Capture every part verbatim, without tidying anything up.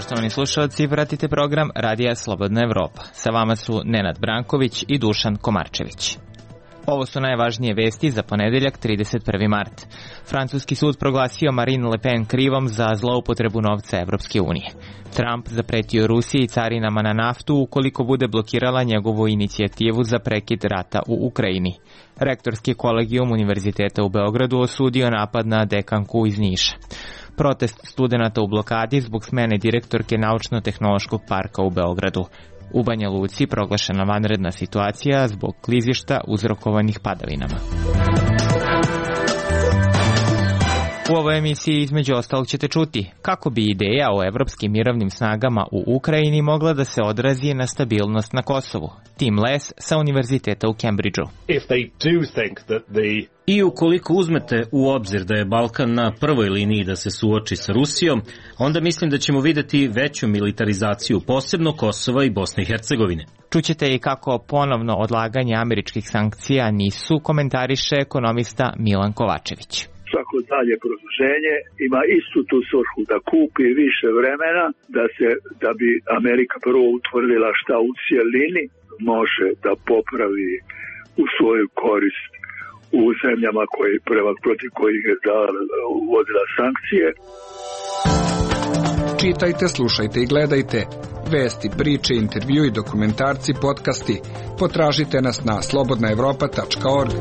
Poštovani slušalci, pratite program Radija Slobodna Evropa. Sa vama su Nenad Branković i Dušan Komarčević. Ovo su najvažnije vesti za ponedeljak trideset prvi mart. Francuski sud proglasio Marine Le Pen krivom za zloupotrebu novca Evropske unije. Trump zapretio Rusiji carinama na naftu ukoliko bude blokirala njegovu inicijativu za prekid rata u Ukrajini. Rektorski kolegijum Univerziteta u Beogradu osudio napad na dekanku iz Niša. Protest studenata u blokadi zbog smene direktorke Naučno-tehnološkog parka u Beogradu. U Banja Luci proglašena vanredna situacija zbog klizišta uzrokovanih padavinama. U ovoj emisiji između ostalog ćete čuti kako bi ideja o evropskim mirovnim snagama u Ukrajini mogla da se odrazi na stabilnost na Kosovu. Tim Les sa Univerziteta u Cambridgeu. I ukoliko uzmete u obzir da je Balkan na prvoj liniji da se suoči sa Rusijom, onda mislim da ćemo videti veću militarizaciju, posebno Kosova i Bosne i Hercegovine. Čućete i kako ponovno odlaganje američkih sankcija nisu, komentariše ekonomista Milan Kovačević. Svako dalje produženje ima istu tu svrhu, da kupi više vremena, da se da bi Amerika prvo utvrdila šta u cijelini može da popravi u svoju korist u zemljama koje prema protiv kojih je uvodila sankcije. Čitajte, slušajte i gledajte vesti, priče, intervju i dokumentarci, podcasti. Potražite nas na slobodna evropa tačka org.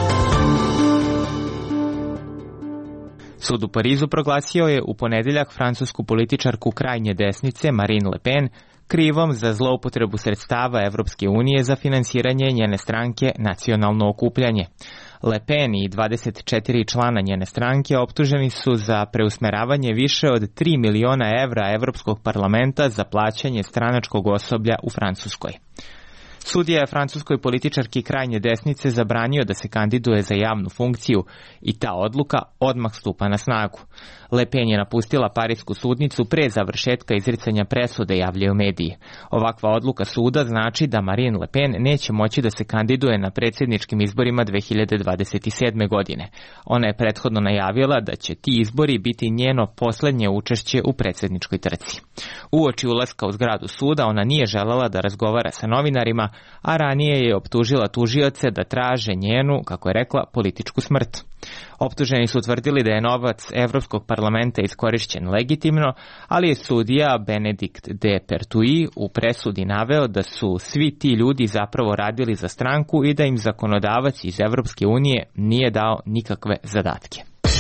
Sud u Parizu proglasio je u ponedeljak francusku političarku krajnje desnice Marine Le Pen krivom za zloupotrebu sredstava Evropske unije za finansiranje njene stranke Nacionalno okupljanje. Le Pen i dvadeset četiri člana njene stranke optuženi su za preusmeravanje više od tri miliona evra Evropskog parlamenta za plaćanje stranačkog osoblja u Francuskoj. Sudija je francuskoj političarki krajnje desnice zabranio da se kandiduje za javnu funkciju i ta odluka odmah stupa na snagu. Le Pen je napustila parisku sudnicu pre završetka izricanja presude, javljaju mediji. Ovakva odluka suda znači da Marine Le Pen neće moći da se kandiduje na predsjedničkim izborima dve hiljade dvadeset sedme. godine. Ona je prethodno najavila da će ti izbori biti njeno poslednje učešće u predsjedničkoj trci. Uoči ulaska u zgradu suda ona nije želela da razgovara sa novinarima, a ranije je optužila tužioce da traže njenu, kako je rekla, političku smrt. Optuženi su tvrdili da je novac Evropskog parlamenta iskorišćen legitimno, ali je sudija Benedikt de Pertuis u presudi naveo da su svi ti ljudi zapravo radili za stranku i da im zakonodavac iz Evropske unije nije dao nikakve zadatke.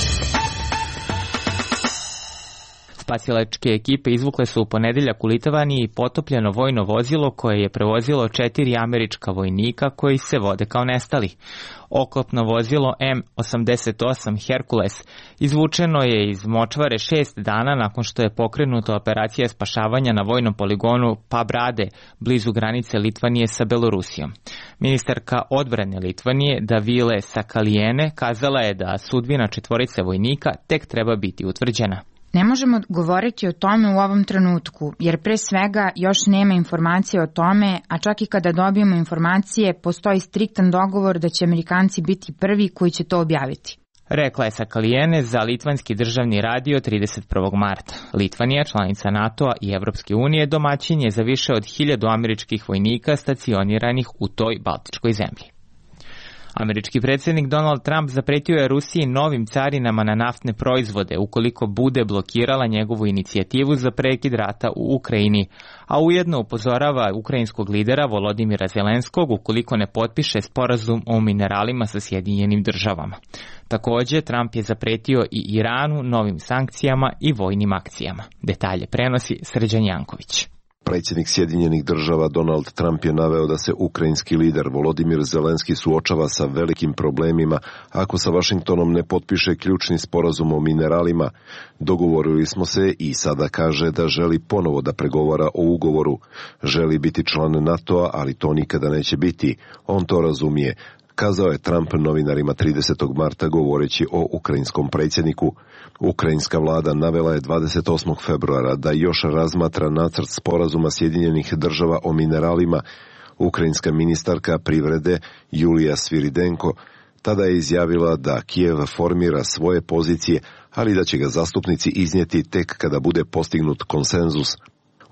Spasilačke ekipe izvukle su u ponedeljak u Litvaniji potopljeno vojno vozilo koje je prevozilo četiri američka vojnika koji se vode kao nestali. Oklopno vozilo M osamdeset osam Hercules izvučeno je iz močvare šest dana nakon što je pokrenuta operacija spašavanja na vojnom poligonu Pabrade, blizu granice Litvanije sa Belorusijom. Ministarka odbrane Litvanije Davile Sakalijene kazala je da sudbina četvorice vojnika tek treba biti utvrđena. Ne možemo govoriti o tome u ovom trenutku, jer pre svega još nema informacije o tome, a čak i kada dobijemo informacije, postoji striktan dogovor da će Amerikanci biti prvi koji će to objaviti. Rekla je Sakalijene za litvanski državni radio trideset prvog marta. Litvanija, članica NATO-a i Evropske unije, domaćin je za više od hiljadu američkih vojnika stacioniranih u toj baltičkoj zemlji. Američki predsjednik Donald Trump zapretio je Rusiji novim carinama na naftne proizvode ukoliko bude blokirala njegovu inicijativu za prekid rata u Ukrajini, a ujedno upozorava ukrajinskog lidera Volodimira Zelenskog ukoliko ne potpiše sporazum o mineralima sa Sjedinjenim državama. Također, Trump je zapretio i Iranu novim sankcijama i vojnim akcijama. Detalje prenosi Srđan Janković. Predsjednik Sjedinjenih država Donald Trump je naveo da se ukrajinski lider Volodimir Zelenski suočava sa velikim problemima ako sa Vašingtonom ne potpiše ključni sporazum o mineralima. Dogovorili smo se i sada kaže da želi ponovo da pregovara o ugovoru. Želi biti član NATO-a, ali to nikada neće biti. On to razumije, kazao je Trump novinarima tridesetog marta govoreći o ukrajinskom predsjedniku. Ukrajinska vlada navela je dvadeset osmog februara da još razmatra nacrt sporazuma Sjedinjenih država o mineralima. Ukrajinska ministarka privrede Julija Sviridenko tada je izjavila da Kijev formira svoje pozicije, ali da će ga zastupnici iznijeti tek kada bude postignut konsenzus.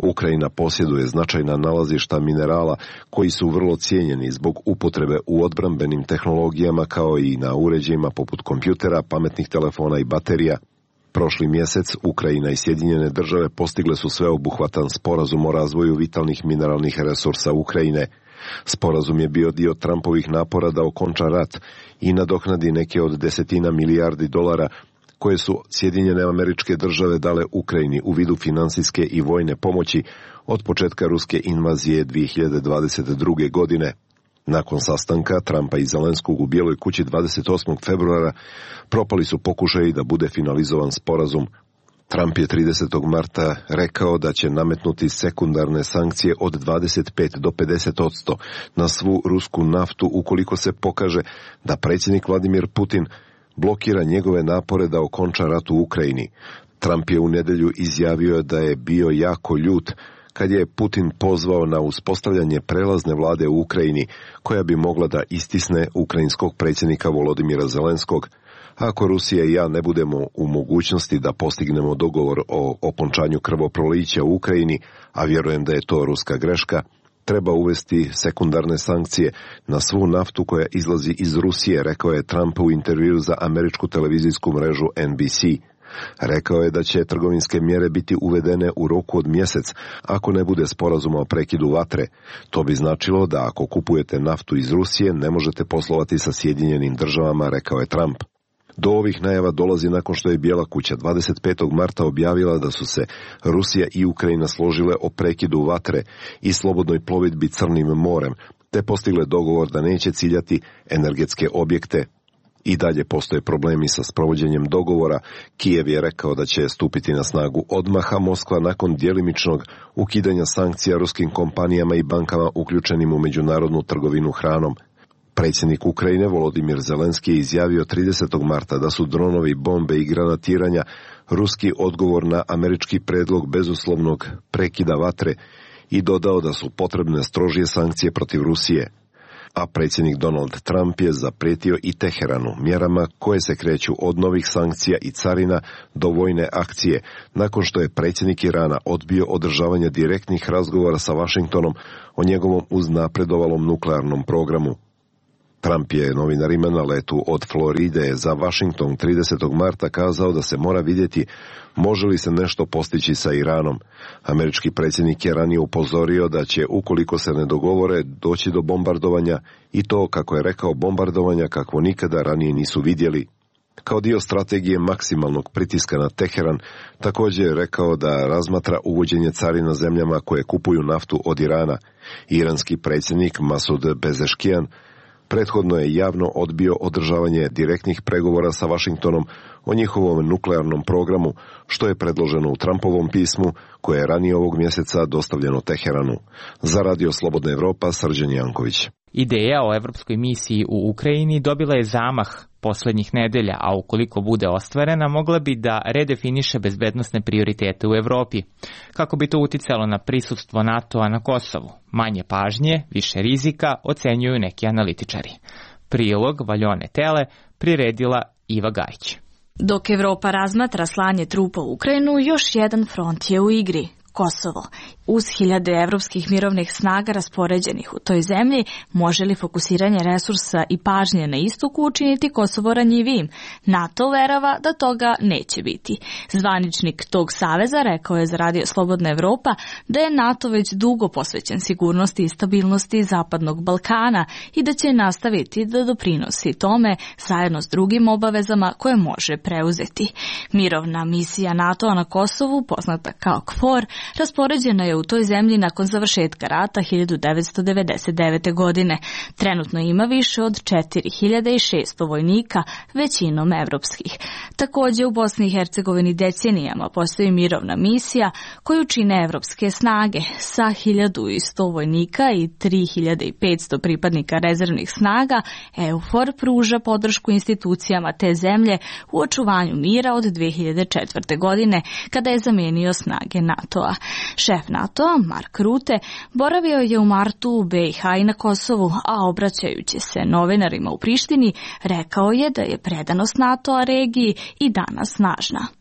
Ukrajina posjeduje značajna nalazišta minerala koji su vrlo cijenjeni zbog upotrebe u odbrambenim tehnologijama kao i na uređajima poput kompjutera, pametnih telefona i baterija. Prošli mjesec Ukrajina i Sjedinjene države postigle su sveobuhvatan sporazum o razvoju vitalnih mineralnih resursa Ukrajine. Sporazum je bio dio Trumpovih napora da okonča rat i nadoknadi neke od desetina milijardi dolara koje su Sjedinjene Američke Države dale Ukrajini u vidu finansijske i vojne pomoći od početka ruske invazije dvije hiljade dvadeset druge. godine. Nakon sastanka Trumpa i Zelenskog u Bijeloj kući dvadeset osmog februara propali su pokušaji da bude finalizovan sporazum. Trump je tridesetog marta rekao da će nametnuti sekundarne sankcije od dvadeset pet do pedeset posto na svu rusku naftu ukoliko se pokaže da predsjednik Vladimir Putin blokira njegove napore da okonča rat u Ukrajini. Trump je u nedjelju izjavio da je bio jako ljut kad je Putin pozvao na uspostavljanje prelazne vlade u Ukrajini koja bi mogla da istisne ukrajinskog predsjednika Volodimira Zelenskog. Ako Rusija i ja ne budemo u mogućnosti da postignemo dogovor o okončanju krvoprolića u Ukrajini, a vjerujem da je to ruska greška, treba uvesti sekundarne sankcije na svu naftu koja izlazi iz Rusije, rekao je Trump u intervjuu za američku televizijsku mrežu N B C. Rekao je da će trgovinske mjere biti uvedene u roku od mjesec ako ne bude sporazuma o prekidu vatre. To bi značilo da ako kupujete naftu iz Rusije ne možete poslovati sa Sjedinjenim državama, rekao je Trump. Do ovih najava dolazi nakon što je Bijela kuća dvadeset petog marta objavila da su se Rusija i Ukrajina složile o prekidu vatre i slobodnoj plovidbi Crnim morem, te postigle dogovor da neće ciljati energetske objekte. I dalje postoje problemi sa sprovođenjem dogovora. Kijev je rekao da će stupiti na snagu odmah, a Moskva nakon djelimičnog ukidanja sankcija ruskim kompanijama i bankama uključenim u međunarodnu trgovinu hranom. Predsjednik Ukrajine Volodimir Zelenski je izjavio tridesetog marta da su dronovi, bombe i granatiranja ruski odgovor na američki predlog bezuslovnog prekida vatre i dodao da su potrebne strožije sankcije protiv Rusije. A predsjednik Donald Trump je zaprijetio i Teheranu mjerama koje se kreću od novih sankcija i carina do vojne akcije, nakon što je predsjednik Irana odbio održavanje direktnih razgovora sa Washingtonom o njegovom uznapredovalom nuklearnom programu. Trump je novinarima na letu od Floride za Washington tridesetog marta kazao da se mora vidjeti može li se nešto postići sa Iranom. Američki predsjednik je ranije upozorio da će, ukoliko se ne dogovore, doći do bombardovanja i to, kako je rekao, bombardovanja kakvo nikada ranije nisu vidjeli. Kao dio strategije maksimalnog pritiska na Teheran, također je rekao da razmatra uvođenje carina zemljama koje kupuju naftu od Irana. Iranski predsjednik Masud Pezeshkian prethodno je javno odbio održavanje direktnih pregovora sa Washingtonom o njihovom nuklearnom programu, što je predloženo u Trumpovom pismu, koje je ranije ovog mjeseca dostavljeno Teheranu. Za Radio Slobodna Evropa, Srđan Janković. Ideja o evropskoj misiji u Ukrajini dobila je zamah poslednjih nedelja, a ukoliko bude ostvarena, mogla bi da redefiniše bezbednosne prioritete u Evropi. Kako bi to uticalo na prisustvo NATO-a na Kosovu? Manje pažnje, više rizika, ocenjuju neki analitičari. Prilog Valjone Tele priredila Iva Gajić. Dok Evropa razmatra slanje trupa u Ukrajinu, još jedan front je u igri. Kosovo. Uz hiljade evropskih mirovnih snaga raspoređenih u toj zemlji, može li fokusiranje resursa i pažnje na istoku učiniti Kosovo ranjivijim? NATO verava da toga neće biti. Zvaničnik tog saveza rekao je za Radio Slobodna Evropa da je NATO već dugo posvećen sigurnosti i stabilnosti Zapadnog Balkana i da će nastaviti da doprinosi tome zajedno s drugim obavezama koje može preuzeti. Mirovna misija NATO-a na Kosovu, poznata kao KFOR, raspoređena je u toj zemlji nakon završetka rata hiljadu devetsto devedeset devete. godine. Trenutno ima više od četiri hiljade šesto vojnika, većinom evropskih. Također u Bosni i Hercegovini decenijama postoji mirovna misija koju čine evropske snage sa hiljadu sto vojnika i tri hiljade petsto pripadnika rezervnih snaga. EUFOR pruža podršku institucijama te zemlje u očuvanju mira od dve hiljade četvrte. godine, kada je zamenio snage NATO-a. Šef NATO-a, Mark Rutte, boravio je u martu u B i H i na Kosovu, a obraćajući se novinarima u Prištini, rekao je da je predanost NATO-a regiji i danas snažna.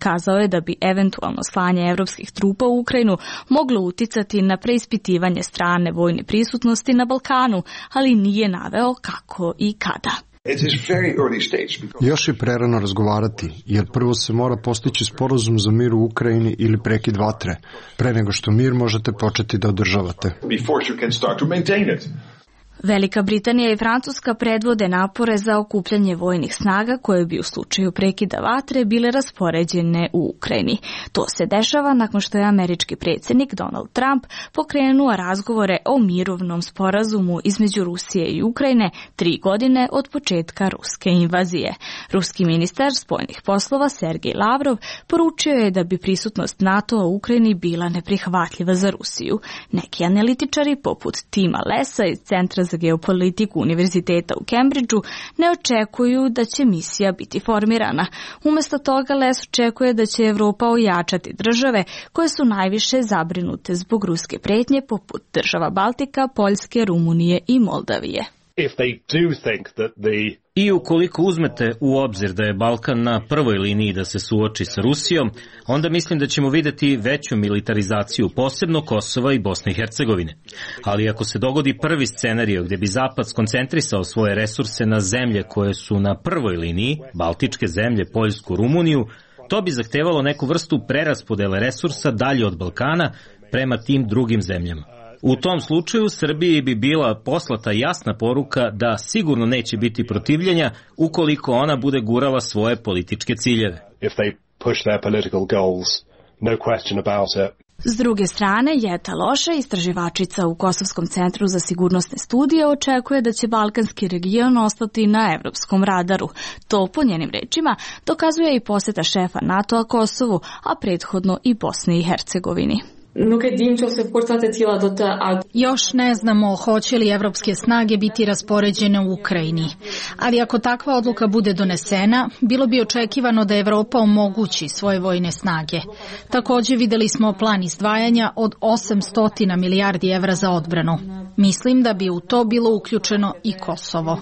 Kazao je da bi eventualno slanje evropskih trupa u Ukrajinu moglo uticati na preispitivanje strane vojne prisutnosti na Balkanu, ali nije naveo kako i kada. Još je prerano razgovarati, jer prvo se mora postići sporazum za mir u Ukrajini ili prekid vatre, pre nego što mir možete početi da održavate. Velika Britanija i Francuska predvode napore za okupljanje vojnih snaga koje bi u slučaju prekida vatre bile raspoređene u Ukrajini. To se dešava nakon što je američki predsjednik Donald Trump pokrenuo razgovore o mirovnom sporazumu između Rusije i Ukrajine tri godine od početka ruske invazije. Ruski ministar spoljnih poslova Sergej Lavrov poručio je da bi prisutnost NATO u Ukrajini bila neprihvatljiva za Rusiju. Neki analitičari poput Tima Lessa iz Centra za geopolitiku Univerziteta u Cambridgeu ne očekuju da će misija biti formirana. Umesto toga Les očekuje da će Evropa ojačati države koje su najviše zabrinute zbog ruske pretnje poput država Baltika, Poljske, Rumunije i Moldavije. If they do think that the I ukoliko uzmete u obzir da je Balkan na prvoj liniji da se suoči sa Rusijom, onda mislim da ćemo videti veću militarizaciju, posebno Kosova i Bosne i Hercegovine. Ali ako se dogodi prvi scenario gdje bi Zapad skoncentrisao svoje resurse na zemlje koje su na prvoj liniji, Baltičke zemlje, Poljsku, Rumuniju, to bi zahtevalo neku vrstu preraspodele resursa dalje od Balkana prema tim drugim zemljama. U tom slučaju Srbiji bi bila poslata jasna poruka da sigurno neće biti protivljenja ukoliko ona bude gurala svoje političke ciljeve. If they push their political goals, no question about it. S druge strane, Jeta Loše, istraživačica u Kosovskom centru za sigurnosne studije, očekuje da će balkanski region ostati na evropskom radaru. To, po njenim rečima, dokazuje i posjeta šefa NATO-a Kosovu, a prethodno i Bosni i Hercegovini. Još ne znamo hoće li evropske snage biti raspoređene u Ukrajini, ali ako takva odluka bude donesena, bilo bi očekivano da Evropa omogući svoje vojne snage. Također videli smo plan izdvajanja od osamsto milijardi evra za odbranu. Mislim da bi u to bilo uključeno i Kosovo.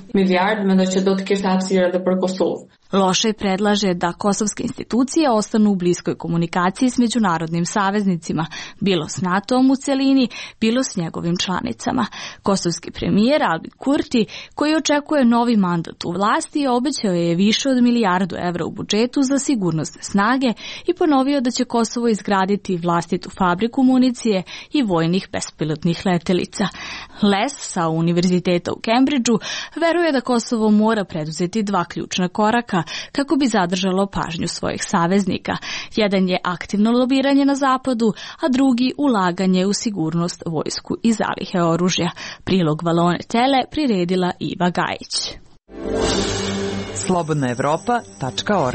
Loše predlaže da kosovske institucije ostanu u bliskoj komunikaciji s međunarodnim saveznicima, bilo s NATO-om u celini, bilo s njegovim članicama. Kosovski premijer Albin Kurti, koji očekuje novi mandat u vlasti, obećao je više od milijardu evra u budžetu za sigurnosne snage i ponovio da će Kosovo izgraditi vlastitu fabriku municije i vojnih bespilotnih letelica. Les sa Univerziteta u Cambridgeu veruje da Kosovo mora preduzeti dva ključna koraka kako bi zadržalo pažnju svojih saveznika. Jedan je aktivno lobiranje na zapadu, a drugi ulaganje u sigurnost, vojsku i zalihe oružja. Prilog Valone Tele priredila Iva Gajić. slobodna evropa tačka org.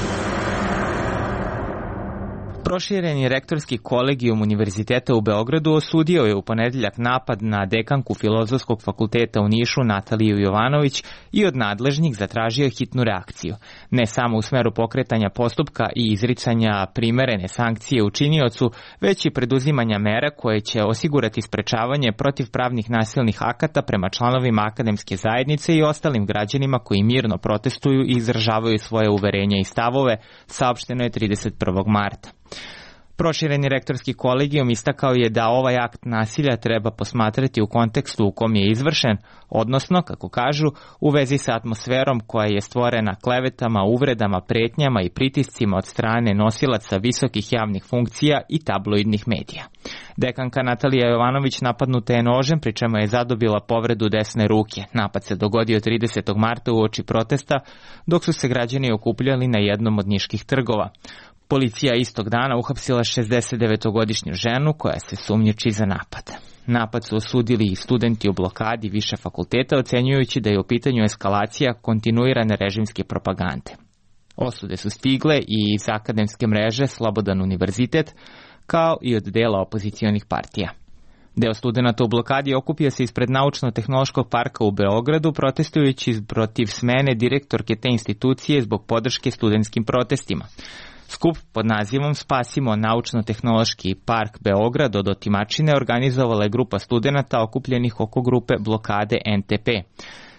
Prošireni rektorski kolegijum Univerziteta u Beogradu osudio je u ponedeljak napad na dekanku Filozofskog fakulteta u Nišu Nataliju Jovanović i od nadležnih zatražio hitnu reakciju. Ne samo u smeru pokretanja postupka i izricanja primerene sankcije učiniocu, već i preduzimanja mera koje će osigurati sprečavanje protivpravnih nasilnih akata prema članovima akademske zajednice i ostalim građanima koji mirno protestuju i izražavaju svoje uverenja i stavove, saopšteno je trideset prvog marta. Prošireni rektorski kolegijum istakao je da ovaj akt nasilja treba posmatrati u kontekstu u kom je izvršen, odnosno, kako kažu, u vezi sa atmosferom koja je stvorena klevetama, uvredama, pretnjama i pritiscima od strane nosilaca visokih javnih funkcija i tabloidnih medija. Dekanka Natalija Jovanović napadnuta je nožem, pri čemu je zadobila povredu desne ruke. Napad se dogodio tridesetog marta uoči protesta, dok su se građani okupljali na jednom od niških trgova. Policija istog dana uhapsila šezdesetdevetogodišnju ženu koja se sumnjiči za napad. Napad su osudili i studenti u blokadi više fakulteta, ocenjujući da je u pitanju eskalacija kontinuirane režimske propagande. Osude su stigle i iz akademske mreže Slobodan univerzitet, kao i od dela opozicionih partija. Deo studenta u blokadi okupio se ispred Naučno-tehnološkog parka u Beogradu, protestujući protiv smene direktorke te institucije zbog podrške studentskim protestima. Skup pod nazivom Spasimo Naučno-tehnološki park Beograd od otimačine organizovala je grupa studenata okupljenih oko grupe blokade N T P.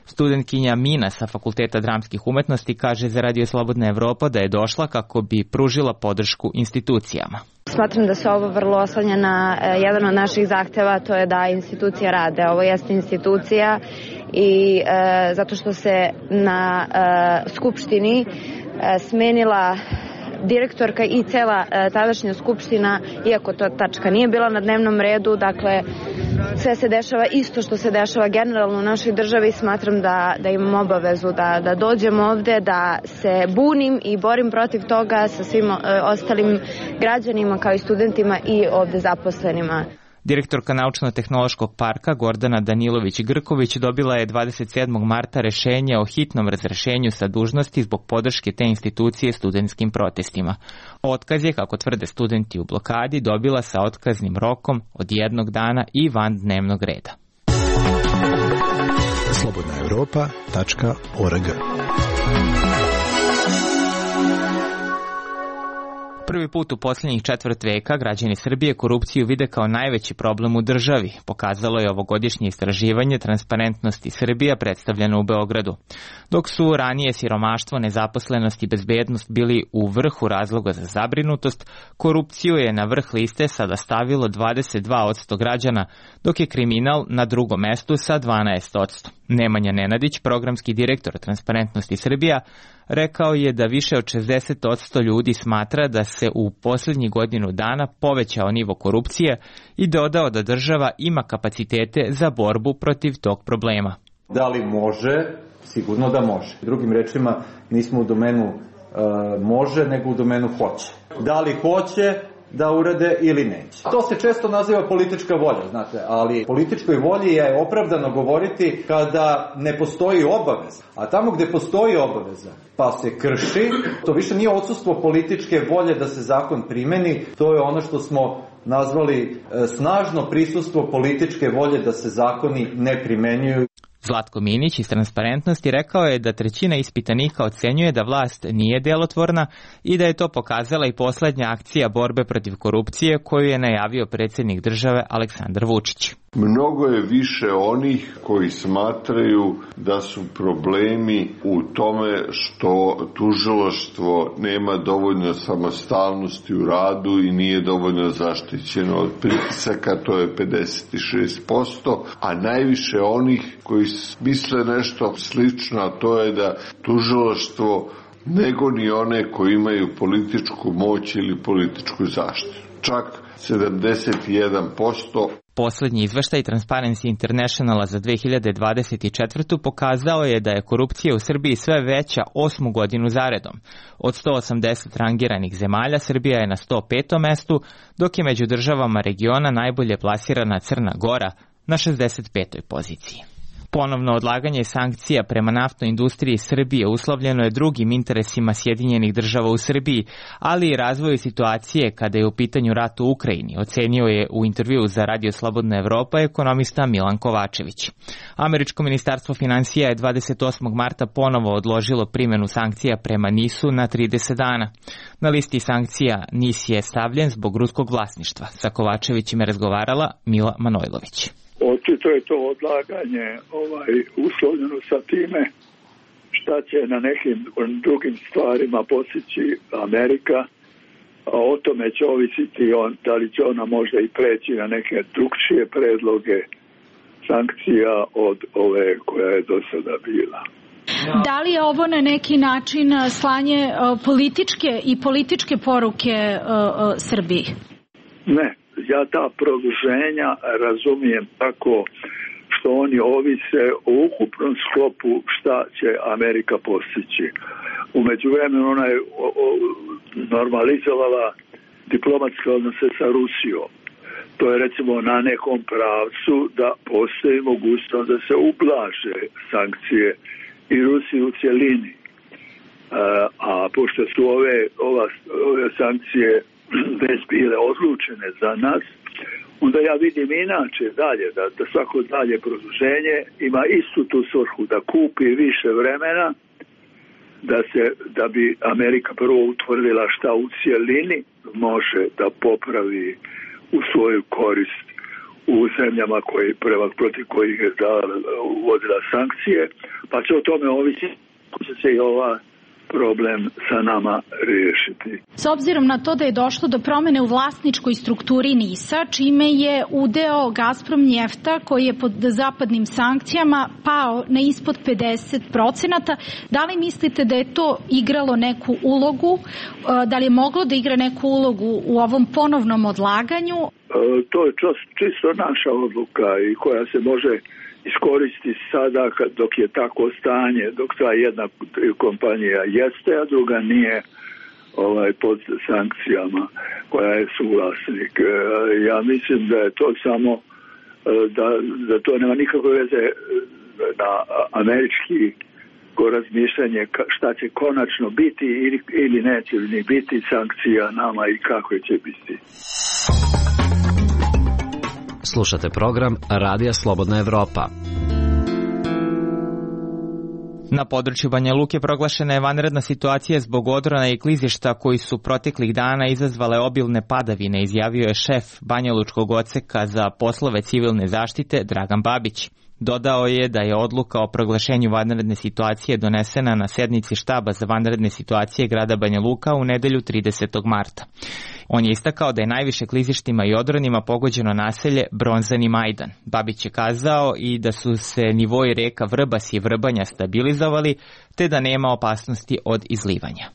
Studentkinja Mina sa Fakulteta dramskih umetnosti kaže za Radio Slobodna Evropa da je došla kako bi pružila podršku institucijama. Smatram da se ovo vrlo oslanja na jedan od naših zahteva, to je da institucije rade. Ovo jeste institucija i e, zato što se na e, Skupštini e, smenila direktorka i cela e, tadašnja Skupština, iako to tačka nije bila na dnevnom redu, dakle sve se dešava isto što se dešava generalno u našoj državi. Smatram da, da imam obavezu da, da dođem ovde, da se bunim i borim protiv toga sa svim e, ostalim građanima kao i studentima i ovde zaposlenima. Direktorka Naučno-tehnološkog parka Gordana Danilović-Grković dobila je dvadeset sedmog marta rešenje o hitnom razrešenju sa dužnosti zbog podrške te institucije studentskim protestima. Otkaz je, kako tvrde studenti u blokadi, dobila sa otkaznim rokom od jednog dana i van dnevnog reda. slobodna evropa tačka org. Prvi put u posljednjih četvrt veka građani Srbije korupciju vide kao najveći problem u državi, pokazalo je ovogodišnje istraživanje Transparentnosti Srbija predstavljeno u Beogradu. Dok su ranije siromaštvo, nezaposlenost i bezbednost bili u vrhu razloga za zabrinutost, korupciju je na vrh liste sada stavilo dvadeset dva posto građana, dok je kriminal na drugom mestu sa dvanaest posto. Nemanja Nenadić, programski direktor Transparentnosti Srbija, rekao je da više od šezdeset posto ljudi smatra da se u posljednjih godinu dana povećao nivo korupcije i dodao da država ima kapacitete za borbu protiv tog problema. Da li može? Sigurno da može. Drugim rečima, nismo u domenu uh, može, nego u domenu hoće. Da li hoće da urade ili neće. To se često naziva politička volja, znate, ali političkoj volji je opravdano govoriti kada ne postoji obaveza. A tamo gde postoji obaveza, pa se krši, to više nije odsustvo političke volje da se zakon primeni, to je ono što smo nazvali snažno prisustvo političke volje da se zakoni ne primenjuju. Zlatko Minić iz Transparentnosti rekao je da trećina ispitanika ocenjuje da vlast nije delotvorna i da je to pokazala i poslednja akcija borbe protiv korupcije koju je najavio predsjednik države Aleksandar Vučić. Mnogo je više onih koji smatraju da su problemi u tome što tužilaštvo nema dovoljno samostalnosti u radu i nije dovoljno zaštićeno od pritisaka, to je pedeset šest posto, a najviše onih koji misle nešto slično, a to je da tužilaštvo nego ni one koji imaju političku moć ili političku zaštitu. Čak sedamdeset jedan posto. Poslednji izveštaj Transparency Internationala za dve hiljade dvadeset četvrtu pokazao je da je korupcija u Srbiji sve veća osmu godinu zaredom. Od sto osamdeset rangiranih zemalja Srbija je na sto petom mestu, dok je među državama regiona najbolje plasirana Crna Gora na šezdeset petoj poziciji. Ponovno odlaganje sankcija prema naftnoj industriji Srbije uslovljeno je drugim interesima Sjedinjenih država u Srbiji, ali i razvoju situacije kada je u pitanju rat u Ukrajini, ocenio je u intervjuu za Radio Slobodna Evropa ekonomista Milan Kovačević. Američko ministarstvo finansija je dvadeset osmog marta ponovo odložilo primjenu sankcija prema NIS-u na trideset dana. Na listi sankcija NIS je stavljen zbog ruskog vlasništva. Sa Kovačevićem je razgovarala Mila Manojlović. Očito je to odlaganje ovaj, uslovljeno sa time šta će na nekim drugim stvarima postići Amerika, a o tome će ovisiti on, da li će ona možda i preći na neke drugčije predloge sankcija od ove koja je do sada bila. Da li je ovo na neki način slanje političke i političke poruke uh, uh, Srbiji? Ne. Ja ta produženja razumijem tako što oni ovise o ukupnom sklopu šta će Amerika postići. U međuvremenu ona je normalizovala diplomatske odnose sa Rusijom. To je recimo na nekom pravcu da postoji mogućnost da se ublaže sankcije i Rusiji u cjelini. A pošto su ove, ova, ove sankcije već bile odlučene za nas, onda ja vidim inače dalje, da, da svako dalje produženje ima istu tu svrhu, da kupi više vremena, da, se, da bi Amerika prvo utvrdila šta u cijelini može da popravi u svoju korist u zemljama koji, prema protiv kojih je da uvodila sankcije, pa će o tome ovisiti kako će se i ova problem sa nama riješiti. S obzirom na to da je došlo do promene u vlasničkoj strukturi NIS-a, čime je udeo Gazprom njefta, koji je pod zapadnim sankcijama, pao na ispod pedeset procenata, da li mislite da je to igralo neku ulogu, da li je moglo da igra neku ulogu u ovom ponovnom odlaganju? To je čisto naša odluka i koja se može iskoristi sada dok je tako stanje, dok ta jedna kompanija jeste, a druga nije ovaj, pod sankcijama, koja je suvlasnik. Ja mislim da je to samo, da, da to nema nikakve veze na američki razmišljanje šta će konačno biti ili, ili neće ni biti sankcija nama i kako će biti. Slušate program Radija Slobodna Evropa. Na području Banja Luke proglašena je vanredna situacija zbog odrona i klizišta koji su proteklih dana izazvale obilne padavine, izjavio je šef banjalučkog odseka za poslove civilne zaštite Dragan Babić. Dodao je da je odluka o proglašenju vanredne situacije donesena na sednici štaba za vanredne situacije grada Banja Luka u nedelju tridesetog marta. On je istakao da je najviše klizištima i odronima pogođeno naselje Bronzani Majdan. Babić je kazao i da su se nivoi reka Vrbas i Vrbanja stabilizovali, te da nema opasnosti od izlivanja.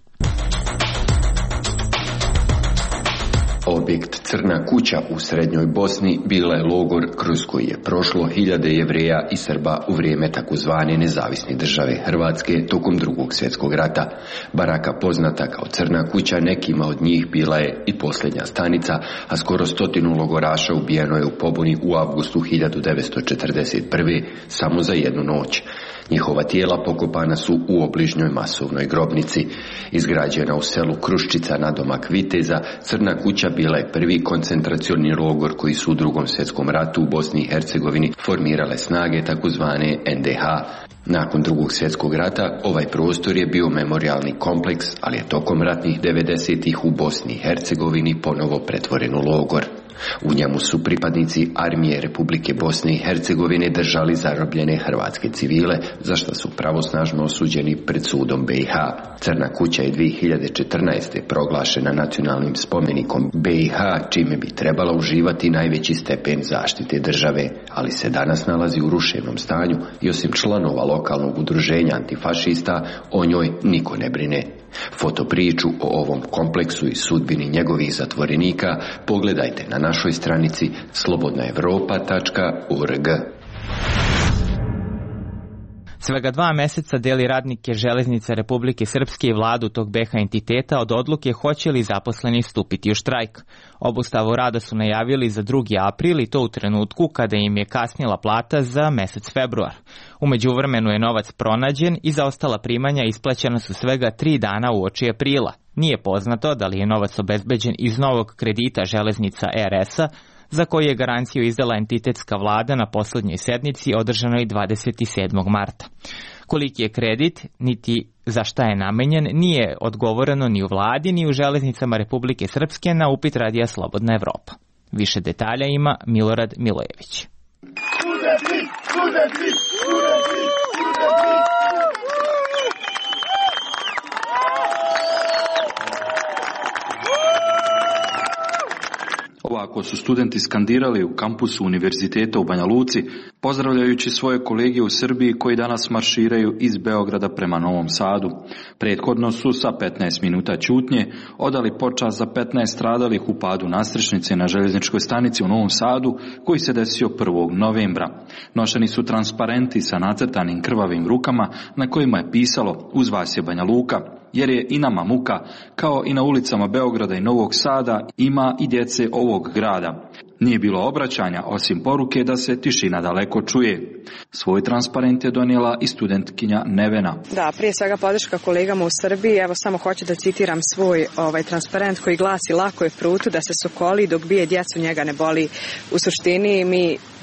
Objekt Crna kuća u srednjoj Bosni bila je logor kroz koji je prošlo hiljade Jevreja i Srba u vrijeme takozvane nezavisne države Hrvatske tokom drugog svjetskog rata. Baraka poznata kao Crna kuća nekima od njih bila je i posljednja stanica, a skoro stotinu logoraša ubijeno je u pobuni u avgustu hiljadu devetsto četrdeset prve samo za jednu noć. Njihova tijela pokopana su u obližnjoj masovnoj grobnici. Izgrađena u selu Kruščica nadomak Viteza, Crna kuća bila je prvi koncentracioni logor koji su u drugom svjetskom ratu u Bosni i Hercegovini formirale snage takozvane en de ha. Nakon drugog svjetskog rata ovaj prostor je bio memorijalni kompleks, ali je tokom ratnih devedesetih u Bosni i Hercegovini ponovo pretvoren u logor. U njemu su pripadnici armije Republike Bosne i Hercegovine držali zarobljene hrvatske civile, za što su pravosnažno osuđeni pred sudom be i ha. Crna kuća je dvije hiljade četrnaeste. proglašena nacionalnim spomenikom be i ha, čime bi trebala uživati najveći stepen zaštite države, ali se danas nalazi u ruševnom stanju i osim članova lokalnog udruženja antifašista, o njoj niko ne brine. Fotopriču o ovom kompleksu i sudbini njegovih zatvorenika pogledajte na našoj stranici slobodna evropa tačka org. Svega dva meseca deli radnike Železnice Republike Srpske i vladu tog be ha entiteta od odluke hoće li zaposleni stupiti u štrajk. Obustavu rada su najavili za drugi april i to u trenutku kada im je kasnila plata za mesec februar. U međuvremenu je novac pronađen i za ostala primanja isplaćena su svega tri dana uoči aprila. Nije poznato da li je novac obezbeđen iz novog kredita Železnica er es-a, za koji je garanciju izdala entitetska vlada na poslednjoj sednici održanoj dvadeset sedmog marta. Koliki je kredit, niti za šta je namenjen, nije odgovoreno ni u vladi, ni u Železnicama Republike Srpske na upit Radija Slobodna Evropa. Više detalja ima Milorad Milojević. Studenti, studenti, studenti, studenti. Ovako su studenti skandirali u kampusu Univerziteta u Banja Luci, pozdravljajući svoje kolege u Srbiji koji danas marširaju iz Beograda prema Novom Sadu. Prethodno su sa petnaest minuta ćutnje odali počast za petnaest stradalih u padu nastrešnice na željezničkoj stanici u Novom Sadu, koji se desio prvog novembra. Nošeni su transparenti sa nacrtanim krvavim rukama na kojima je pisalo "Uz vas je Banja Luka", jer je i nama muka, kao i na ulicama Beograda i Novog Sada ima i djece ovog grada. Nije bilo obraćanja osim poruke da se tišina daleko čuje. Svoj transparent je donijela i studentkinja Nevena. Da, prije svega podrška kolegama u Srbiji. Evo samo hoću da citiram svoj ovaj transparent koji glasi: lako je prutu da se sokoli dok bije djecu, njega ne boli. U suštini mi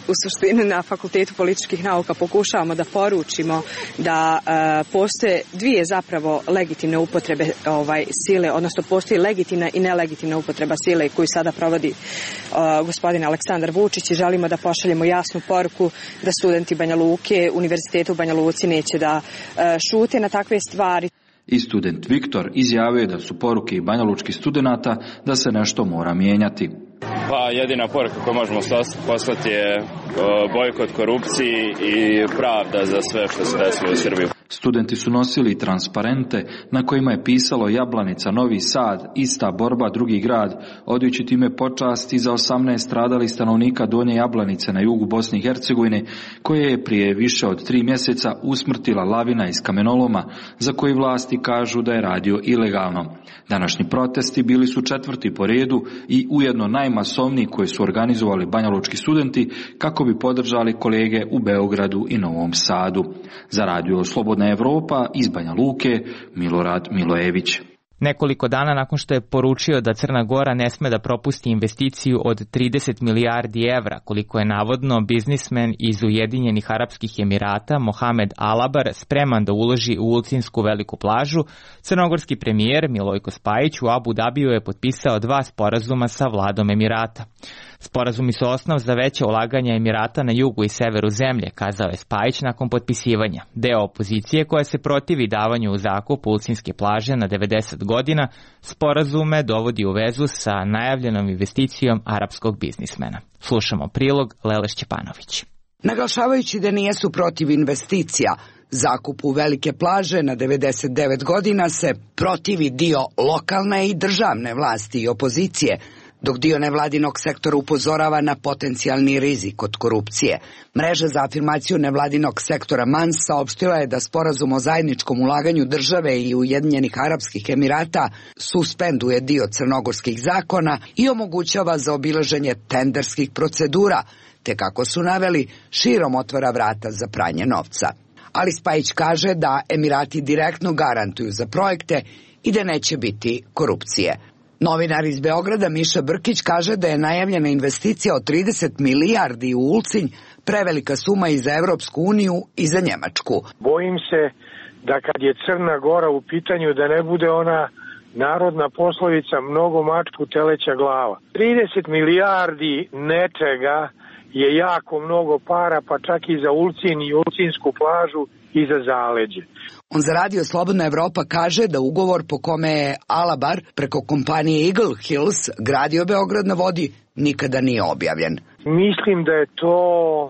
u suštini na Fakultetu političkih nauka pokušavamo da poručimo da uh, postoje dvije zapravo legitimne upotrebe ovaj, sile, odnosno postoji legitimna i nelegitimna upotreba sile koju sada provodi uh, gospodin Aleksandar Vučić i želimo da pošaljemo jasnu poruku da studenti Banja Luke, Univerziteta u Banja Luci neće da uh, šute na takve stvari. I student Viktor izjavio je da su poruke i banjalučkih studenata da se nešto mora mijenjati. Pa jedina poruka koju možemo poslati je bojkot korupciji i pravda za sve što se desilo u Srbiji. Studenti su nosili transparente na kojima je pisalo Jablanica, Novi Sad, ista borba, drugi grad, odajući time počasti za osamnaest stradalih stanovnika Donje Jablanice na jugu Bosne i Hercegovine, koje je prije više od tri mjeseca usmrtila lavina iz kamenoloma, za koji vlasti kažu da je radio ilegalno. Današnji protesti bili su četvrti po redu i ujedno najmasovniji koji su organizovali banjalučki studenti kako bi podržali kolege u Beogradu i Novom Sadu. Za radio Slobodna Evropa iz Banja Luke, Milorad Milojević. Nekoliko dana nakon što je poručio da Crna Gora ne sme da propusti investiciju od trideset milijardi evra, koliko je navodno biznismen iz Ujedinjenih Arapskih Emirata Mohamed Alabar spreman da uloži u Ulcinsku veliku plažu, crnogorski premijer Milojko Spajić u Abu Dabiju je potpisao dva sporazuma sa vladom Emirata. Sporazumi su osnov za veće ulaganja Emirata na jugu i severu zemlje, kazao je Spajić nakon potpisivanja. Deo opozicije koja se protivi davanju u zakup Ulcinske plaže na devedeset godina, sporazume dovodi u vezu sa najavljenom investicijom arapskog biznismena. Slušamo prilog Lele Šćepanović. Naglašavajući da nijesu protiv investicija, zakupu velike plaže na devedeset devet godina se protivi dio lokalne i državne vlasti i opozicije, dok dio nevladinog sektora upozorava na potencijalni rizik od korupcije. Mreža za afirmaciju nevladinog sektora M A N S saopštila je da sporazum o zajedničkom ulaganju države i Ujedinjenih Arapskih Emirata suspenduje dio crnogorskih zakona i omogućava zaobilaženje tenderskih procedura, te kako su naveli, širom otvara vrata za pranje novca. Ali Spajić kaže da Emirati direktno garantuju za projekte i da neće biti korupcije. Novinar iz Beograda Miša Brkić kaže da je najavljena investicija od trideset milijardi u Ulcinj prevelika suma i za Evropsku uniju i za Njemačku. Bojim se da kad je Crna Gora u pitanju da ne bude ona narodna poslovica mnogo mačku teleća glava. trideset milijardi nečega je jako mnogo para, pa čak i za Ulcinj i Ulcinjsku plažu i za zaleđe. On za radio Slobodna Evropa kaže da ugovor po kome je Alabar preko kompanije Eagle Hills gradio Beograd na vodi nikada nije objavljen. Mislim da je to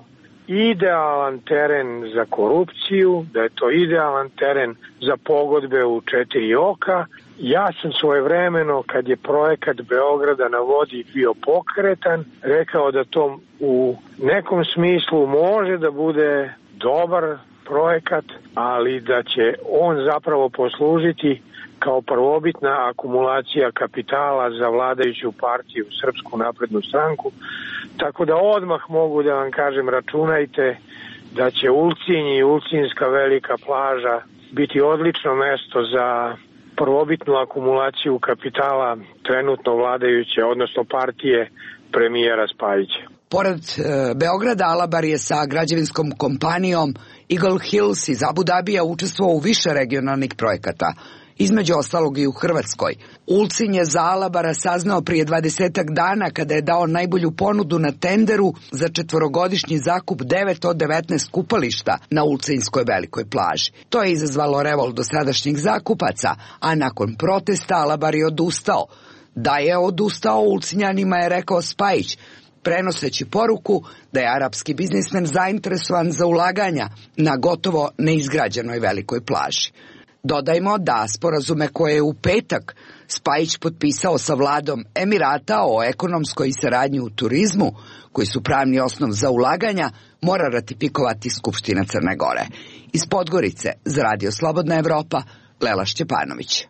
idealan teren za korupciju, da je to idealan teren za pogodbe u četiri oka. Ja sam svojevremeno, kad je projekat Beograda na vodi bio pokretan, rekao da to u nekom smislu može da bude dobar projekat, ali da će on zapravo poslužiti kao prvobitna akumulacija kapitala za vladajuću partiju Srpsku naprednu stranku. Tako da odmah mogu da vam kažem, računajte da će Ulcinj i Ulcinjska velika plaža biti odlično mesto za prvobitnu akumulaciju kapitala trenutno vladajuće, odnosno partije premijera Spajića. Pored e, Beograda, Alabar je sa građevinskom kompanijom Eagle Hills iz Abu Dabija učestvovao u više regionalnih projekata, između ostalog i u Hrvatskoj. Ulcinj je za Alabara saznao prije dvadesetak dana kada je dao najbolju ponudu na tenderu za četvorogodišnji zakup devet od devetnaest kupališta na Ulcinjskoj velikoj plaži. To je izazvalo revolt dosadašnjih zakupaca, a nakon protesta Alabar je odustao. Da je odustao Ulcinjanima je rekao Spajić, prenoseći poruku da je arapski biznismen zainteresovan za ulaganja na gotovo neizgrađenoj velikoj plaži. Dodajmo da sporazume koje je u petak Spajić potpisao sa vladom Emirata o ekonomskoj saradnji u turizmu, koji su pravni osnov za ulaganja, mora ratifikovati Skupština Crne Gore. Iz Podgorice za radio Slobodna Evropa, Lela Šćepanović.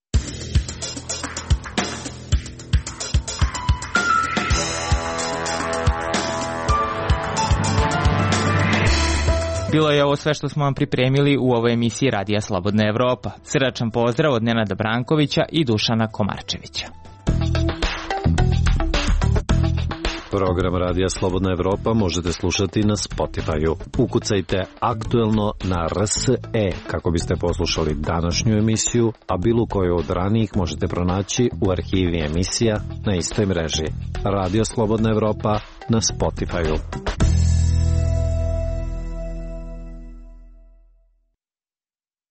Bilo je ovo sve što smo vam pripremili u ovoj emisiji Radija Slobodna Evropa. Srdačan pozdrav od Nenada Brankovića i Dušana Komarčevića. Program Radija Slobodna Evropa možete slušati na Spotify-u. Ukucajte aktuelno na R S E kako biste poslušali današnju emisiju, a bilo koju od ranijih možete pronaći u arhivi emisija na istoj mreži. Radio Slobodna Evropa na Spotify-u.